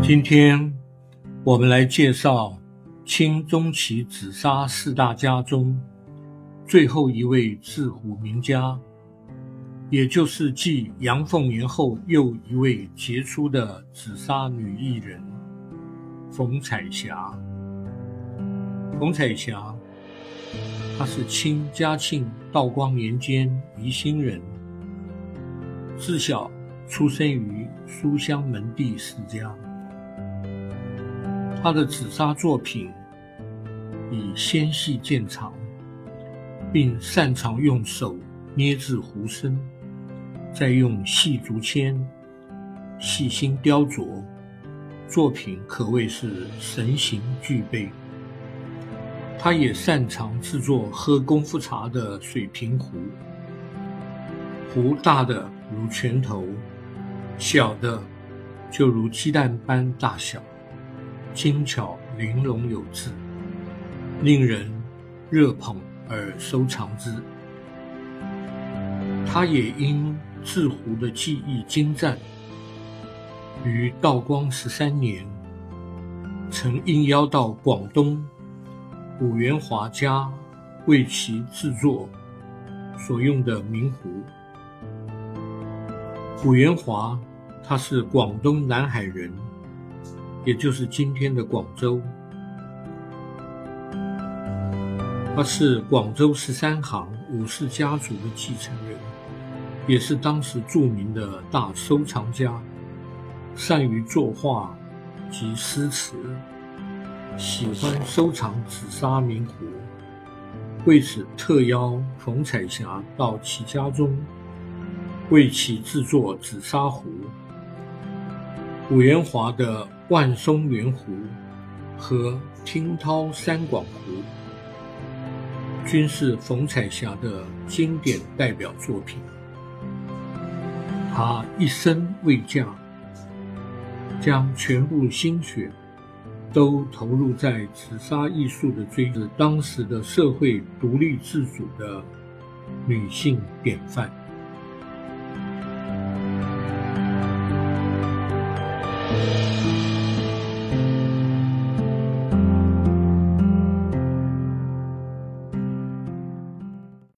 今天我们来介绍清中期紫砂四大家中最后一位制壶名家，也就是继杨凤年后又一位杰出的紫砂女艺人冯彩霞。冯彩霞，她是清嘉庆道光年间宜兴人，自小出生于书香门第世家。他的紫砂作品以纤细见长，并擅长用手捏制壶身，再用细竹签细心雕琢，作品可谓是神形俱备。他也擅长制作喝功夫茶的水平壶，壶大的如拳头，小的就如鸡蛋般大小，精巧玲珑有致，令人热捧而收藏之。他也因制壶的技艺精湛，于道光13年曾应邀到广东武元华家为其制作所用的名壶。武元华他是广东南海人，也就是今天的广州。他是广州13行武氏家族的继承人，也是当时著名的大收藏家，善于作画及诗词，喜欢收藏紫砂名壶，为此特邀冯彩霞到其家中为其制作紫砂壶。武元华的万松圆壶和听涛三广壶均是冯彩霞的经典代表作品。他一生未嫁，将全部心血都投入在紫砂艺术的追求，当时的社会独立自主的女性典范。